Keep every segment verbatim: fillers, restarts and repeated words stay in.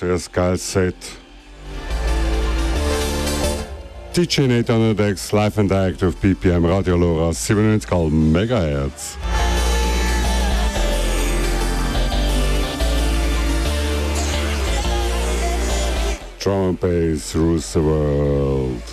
für ein geiles Set. D J Nate on the Decks, live and direct auf B P M Radio Lora siebenundneunzig Komma null Megahertz. Drum and bass rules the world.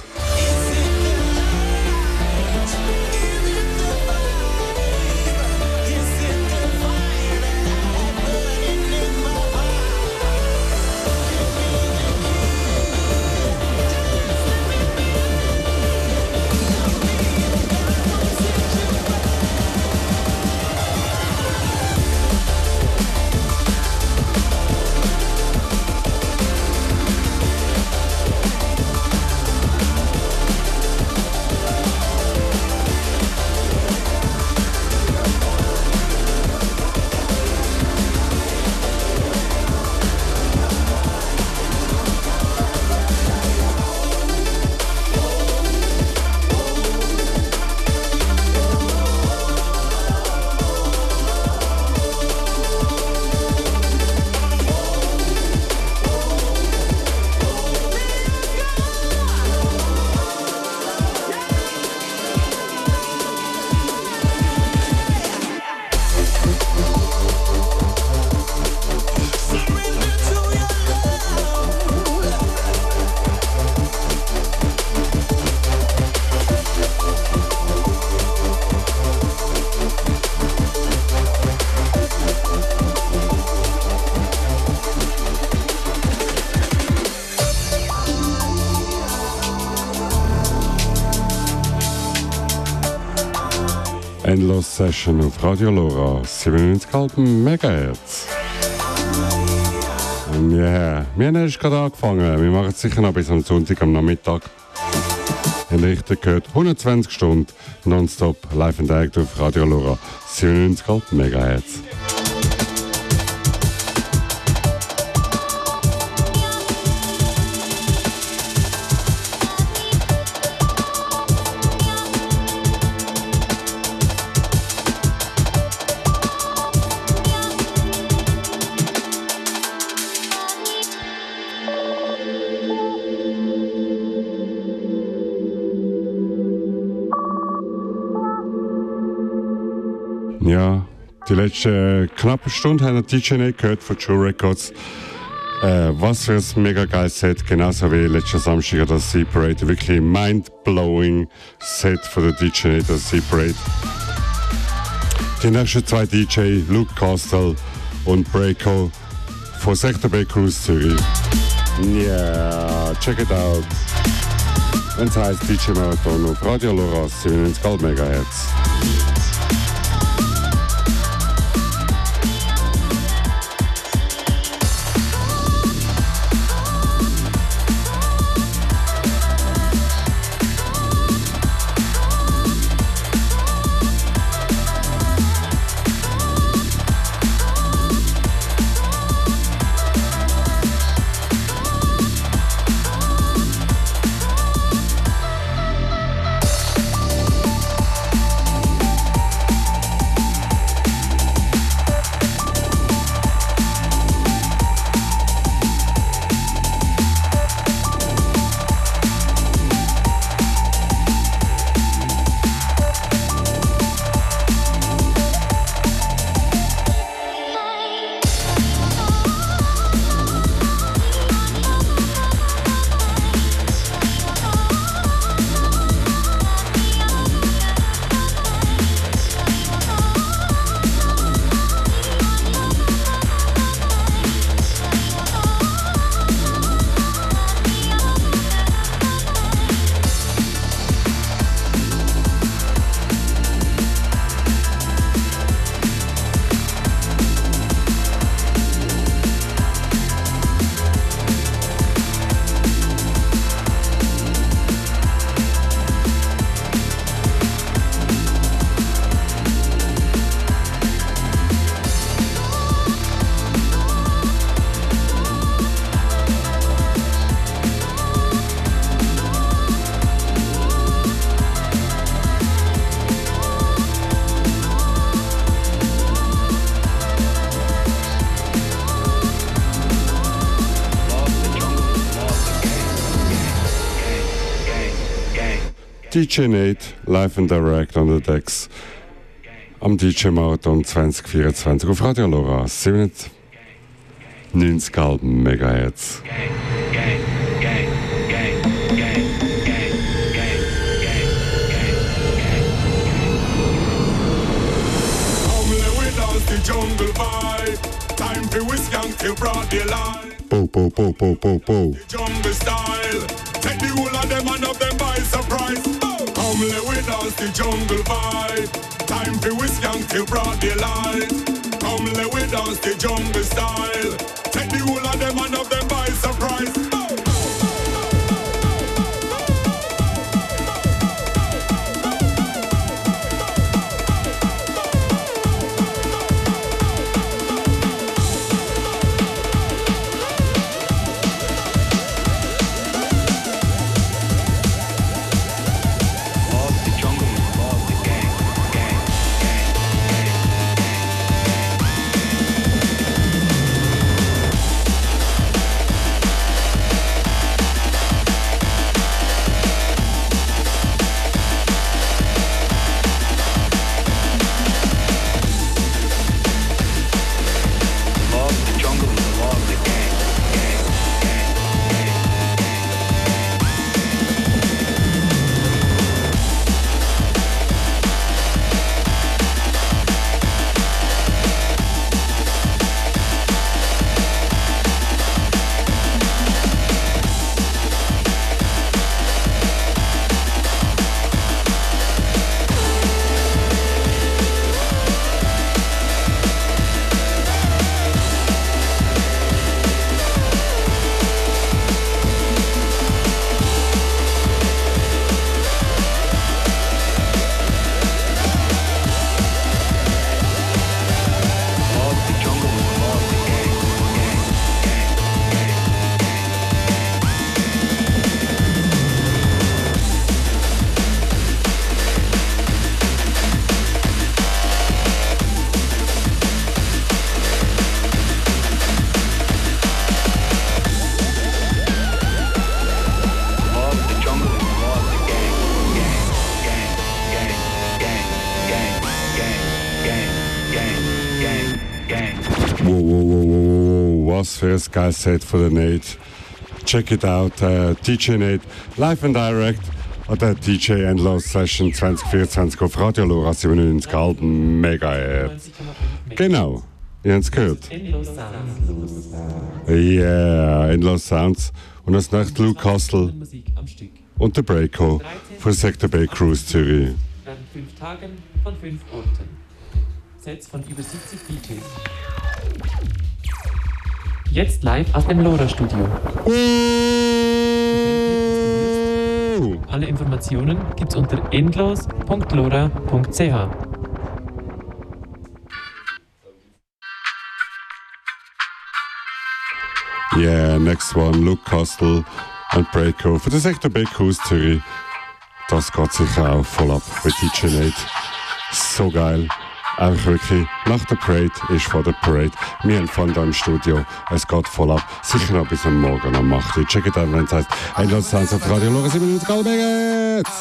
Endlos Session auf Radio Lora siebenundneunzig Komma null Megahertz. Ja, yeah. Wir haben erst gerade angefangen. Wir machen es sicher noch bis am Sonntag am Nachmittag. Ihr richtig gehört, hundertzwanzig Stunden nonstop live and direct auf Radio Lora siebenundneunzig Komma null Megahertz. Ja, die letzte äh, knappe Stunde haben wir D J Nate gehört von True Records. Äh, was für ein mega geiles Set, genauso wie letzten Samstag das Sea Parade. Wirklich mind-blowing Set von der D J Nate, das Sea Parade. Die nächsten zwei D J, Luke Castle und Breako von Sektor B Cruise Zürich. Yeah, check it out. Wenn es heisst D J Marathon auf Radio Lora siebenundneunzig Komma null Megahertz. D J Nate, live and direct on the decks. Am D J-Marathon zwanzig vierundzwanzig auf Radio Lora, siebenundneunzig Megahertz. Jungle vibe, time for whiskey and kill broad daylight. Bo, bo, bo, bo, bo, bo. The jungle style, take the whole of them and up them by surprise. Come lay with us, the jungle vibe, time for whiskey and kill broad daylight. Come lay with us, the jungle style, take the whole of them and up them by surprise. Was für ein geiles Set von der Nate. Check it out, uh, D J Nate, live and direct an der D J Endlos Session zwanzig vierundzwanzig auf Radio Lora siebenundneunzig Alben Megahertz. Genau, ihr habt es gehört. Yeah, Endlos Sounds. Und als nächstes Luke Castle und der Breako von Sektor B Cruise Zürich. An fünf Tagen von fünf Orten. Sets von über siebzig D Js. Jetzt live aus dem Lora-Studio. Alle Informationen gibt's unter endlos punkt lora punkt c h. Yeah, next one, Luke Castle und Breako für den Sektor B Cruise Zürich. Das geht sicher auch voll ab mit D J Nate. So geil. Einfach wirklich, nach der Parade ist vor der Parade. Wir haben Fun da im Studio. Es geht voll ab. Sicher noch bis am Morgen um acht Uhr. Check it out, wenn es heißt, Endlos Sounds auf Radio Lora siebenundneunzig Megahertz.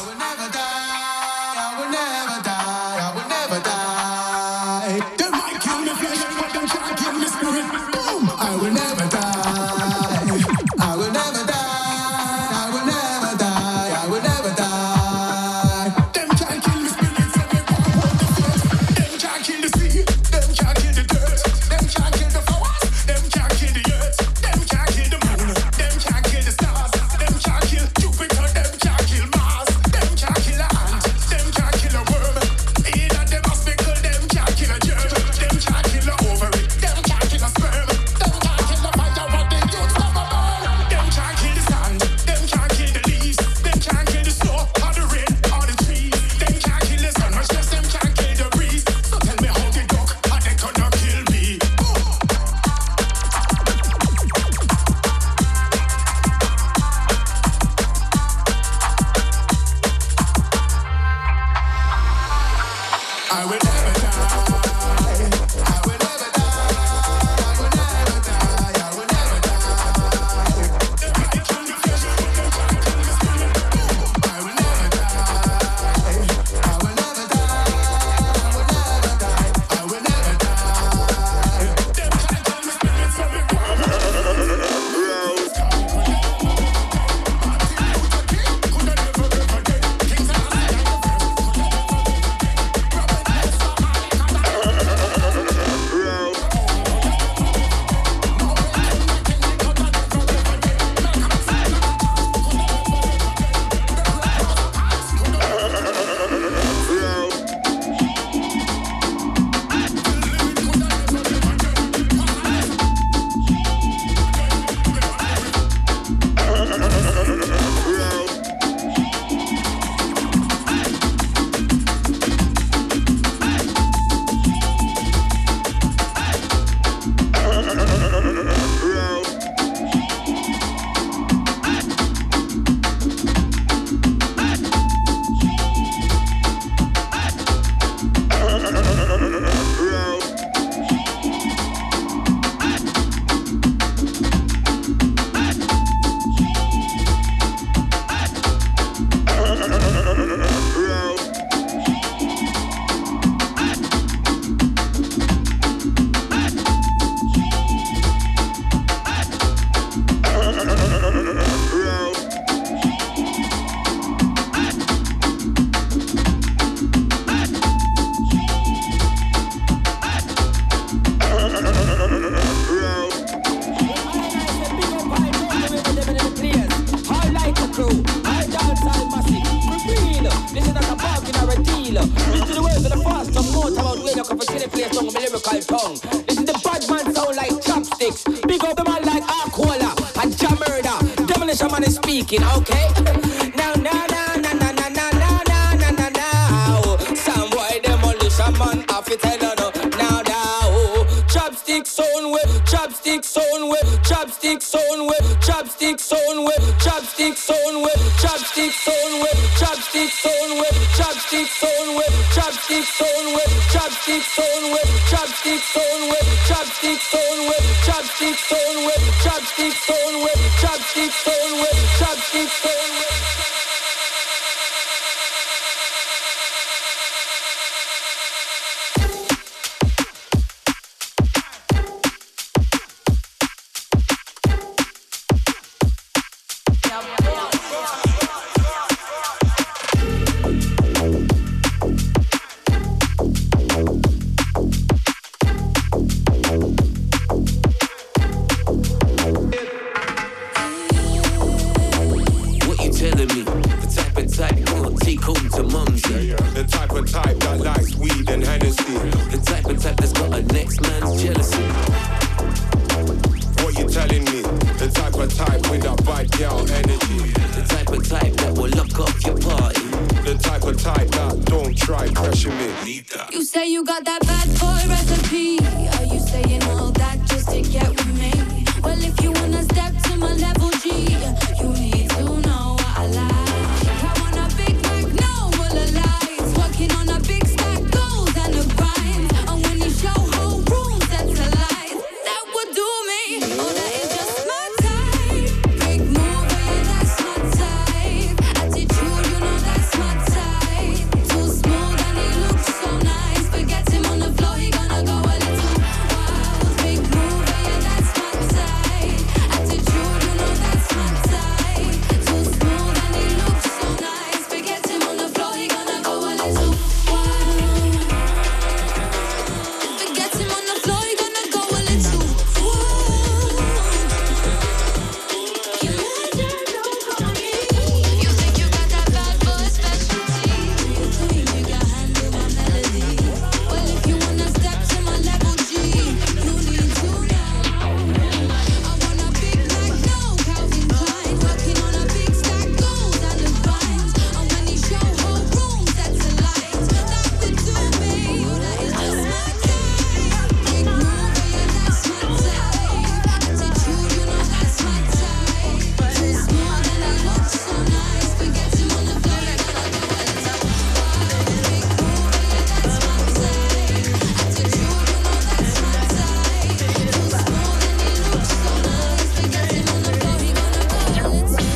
Listen to the words of the fast, some more time out radio, come for city play a song with my lyrical tongue. This is the bad man sound like chopsticks. Big up the man like Aquila and Jam Murder. Demolition man is speaking, okay? Now, now, now, now, now, now, now, now, now, now, now. Some boy demolition man, I fi tell you no. Now, now. Chopstick sound way, chopstick sound way, chopstick sound way, chopstick sound way, chopstick sound way, chopstick sound way, chopstick sound way, chopstick sound way, chopstick sound way, chopstick sound way, chopstick sound way, chopstick sound way, chopstick sound way, chopstick sound way, chopstick sound way, chopstick sound way. You say you got that bad boy recipe. Are you saying all that just to get with me? Well, if you wanna step to my level G, you need to know what I like. I want a big Mac, no full of lights. Working on a big stack, goals and the grinds. And when you show whole rooms that's a lie, that would do me. Oh, that is just my type. Big mover, yeah, that's my type. Attitude, you know that's my type. Too smooth and he looks so nice. Forget him on the floor, he gonna go a little wild. Big mover, yeah, that's my type. Attitude, you know that's my type. Too smooth and he looks so nice. Forget him on the floor, he gonna go a little wild. Forget him on the floor, he gonna go a little wild. You You think you got that bad boy specialty? You think you can handle my melody? Well, if you wanna step to my level G, you need to know. I want a big Mac, no Calvin Klein. Working on a big stack, gold and the vines. And when he show whole rooms, that's a light. That would do me. Oh, that is just my type. Big mover, yeah, that's my type. Attitude, you know that's my type. Too smooth and he looks so nice. Forget him on the floor, he gonna go a little wild. Big mover, yeah, that's my type. Attitude, you know that's my type. Too smooth and he looks so nice. Forget him on the floor, he gonna go a little wild.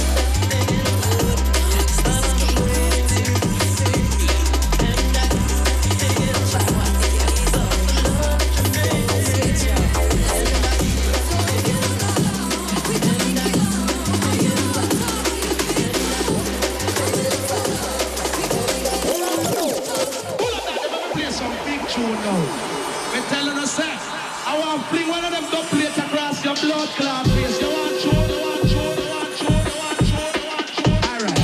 Play some big tune now. We're telling us that I want to fling one of them double plate across your blood clot face. You want tune, you want tune, you want tune, you want tune, you want tune. All right.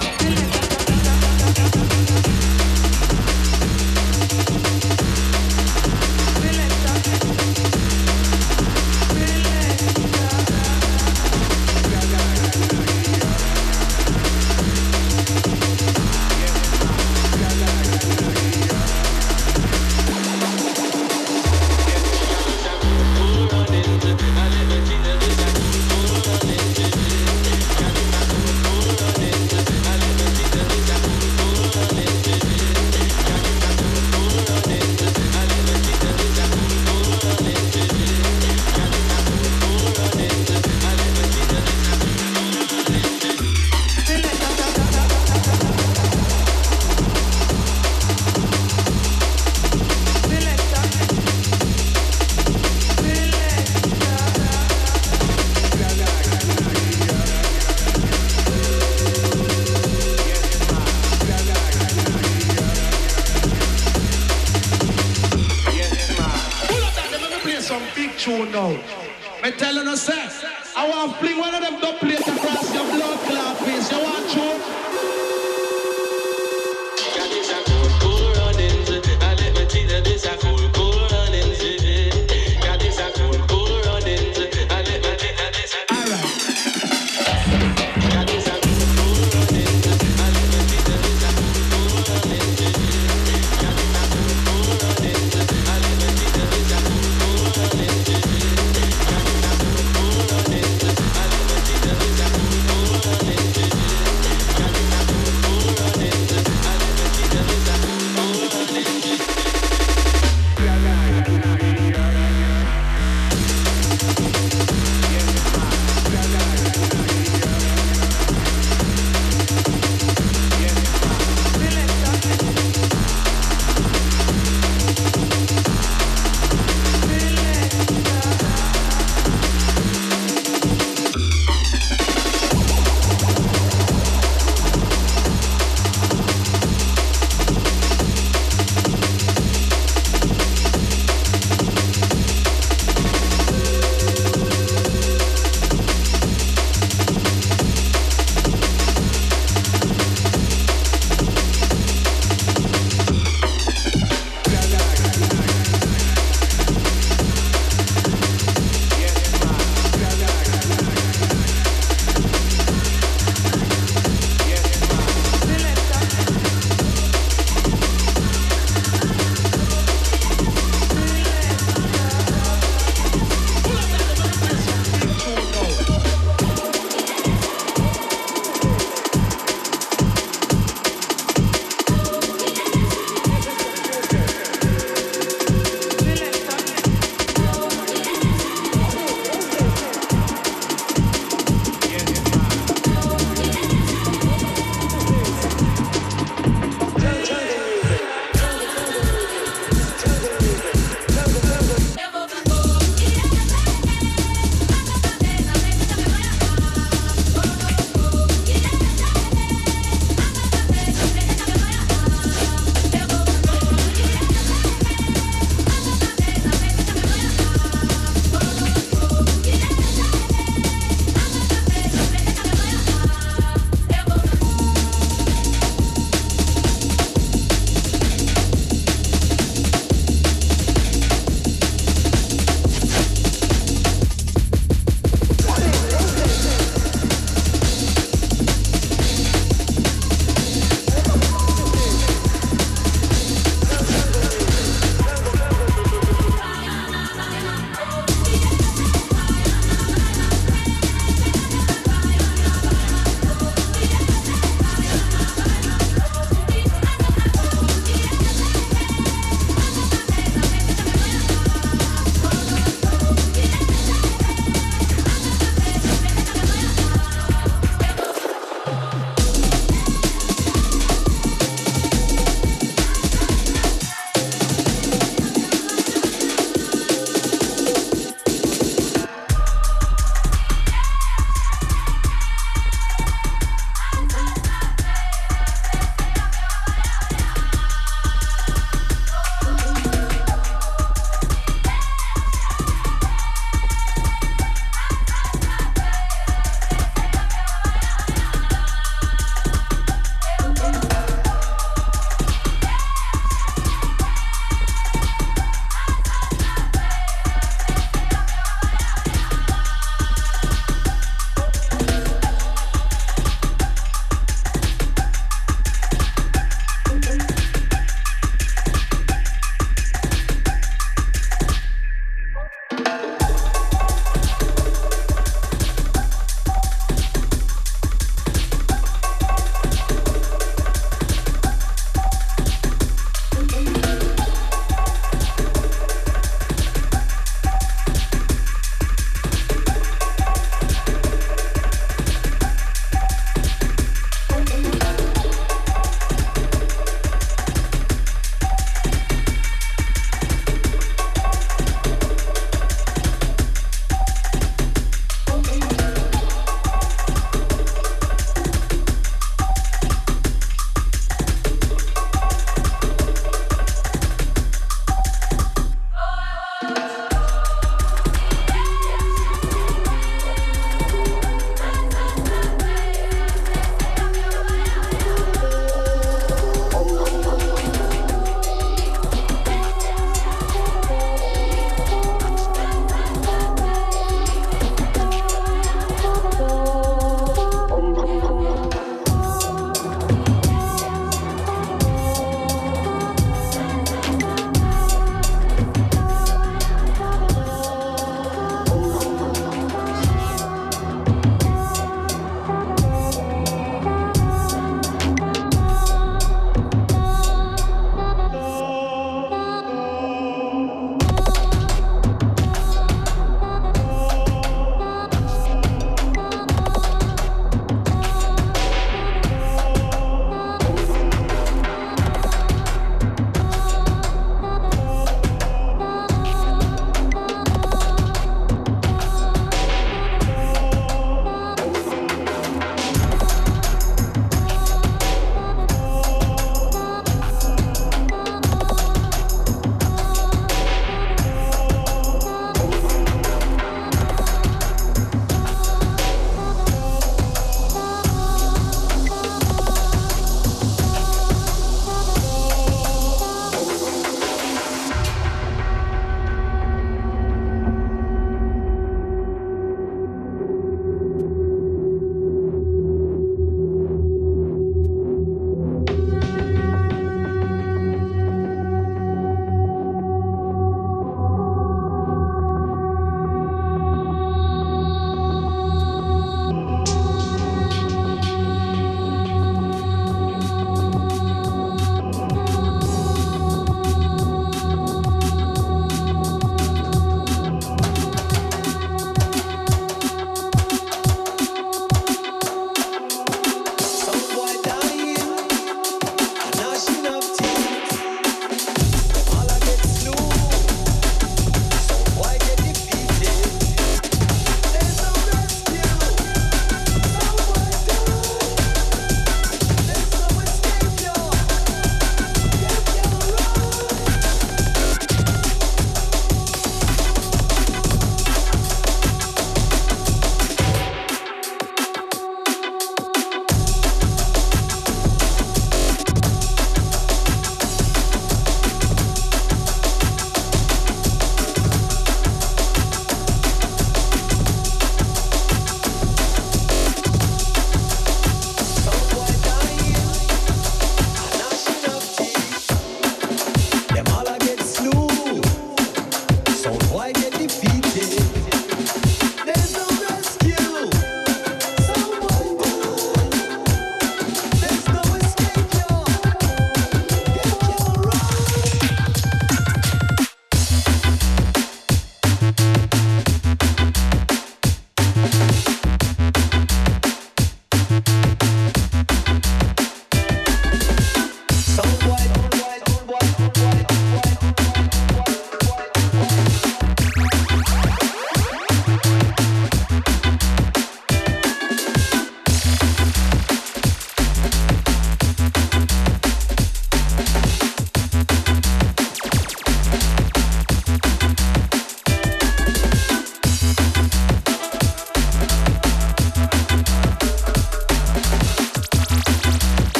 Some big tune now. Me telling us that I want to fling one of them double plate across your blood clot face. You want tune?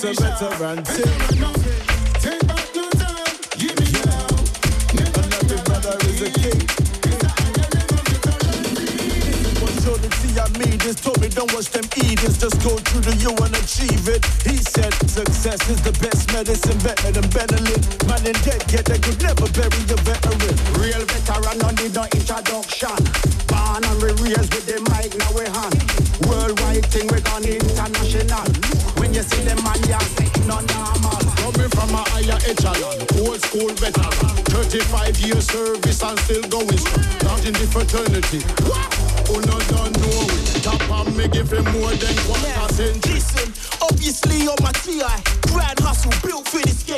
a veteran. Take back your time, give me now. And every brother is a king. Opportunity I mean, just told me don't watch them eatings, just go through the you and achieve it. He said success is the best medicine, better than Benelin. Man in dead, yet they could never bury a veteran. Real veteran, no need no introduction. Born and we raised with the mic now we hand. Worldwide thing we gone international. When you see them man, you say no normal. Coming from a higher echelon, old school veteran, thirty-five years service and still going strong. Not in the fraternity. Who not done know it. Top and me give him more than one yeah. percent. Listen, obviously on my T I, grand hustle built for this game.